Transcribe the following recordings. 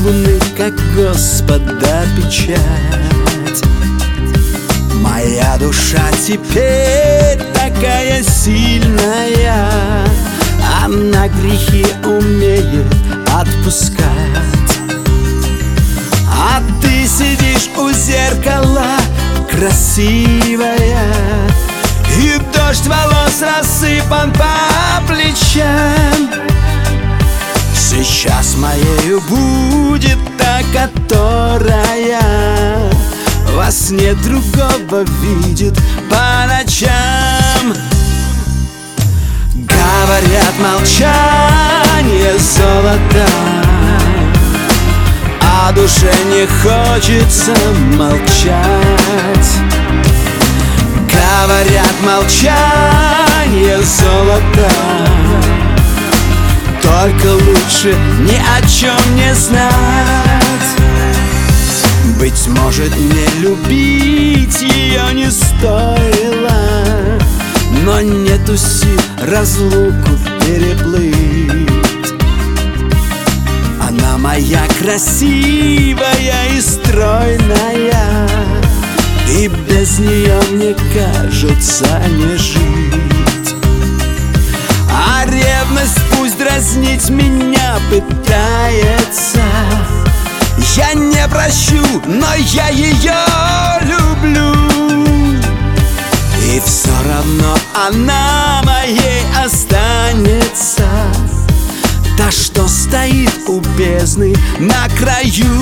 луны, как Господа печать. Моя душа теперь такая сильная, она грехи умеет отпускать. А ты сидишь у зеркала, красивая, и дождь волос рассыпан по плечам. Сейчас моею будет та, которая во сне другого видит по ночам. Говорят, молчание золото, а душе не хочется молчать. Говорят, молчание золото, только лучше ни о чем не знать. Быть может, мне любить ее не стоило, но нету сил разлуку переплыть. Она моя красивая и стройная, и без нее мне кажется не жить. А ревность пусть дразнить меня пытается, я не прощу, но я ее люблю. И все равно она моей останется, та, что стоит у бездны на краю.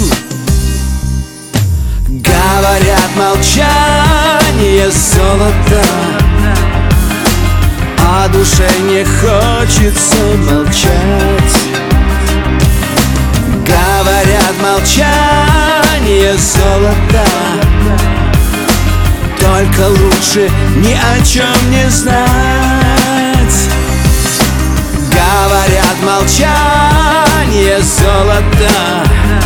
Говорят, молчание золото, а душе не хочется молчать. Говорят, молчание золото, только лучше ни о чем не знать. Говорят, молчание золото,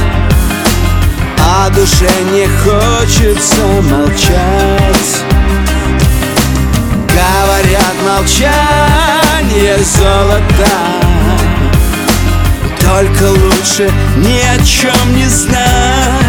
а душе не хочется молчать. Говорят, молчание золото, только лучше ни о чем не знать.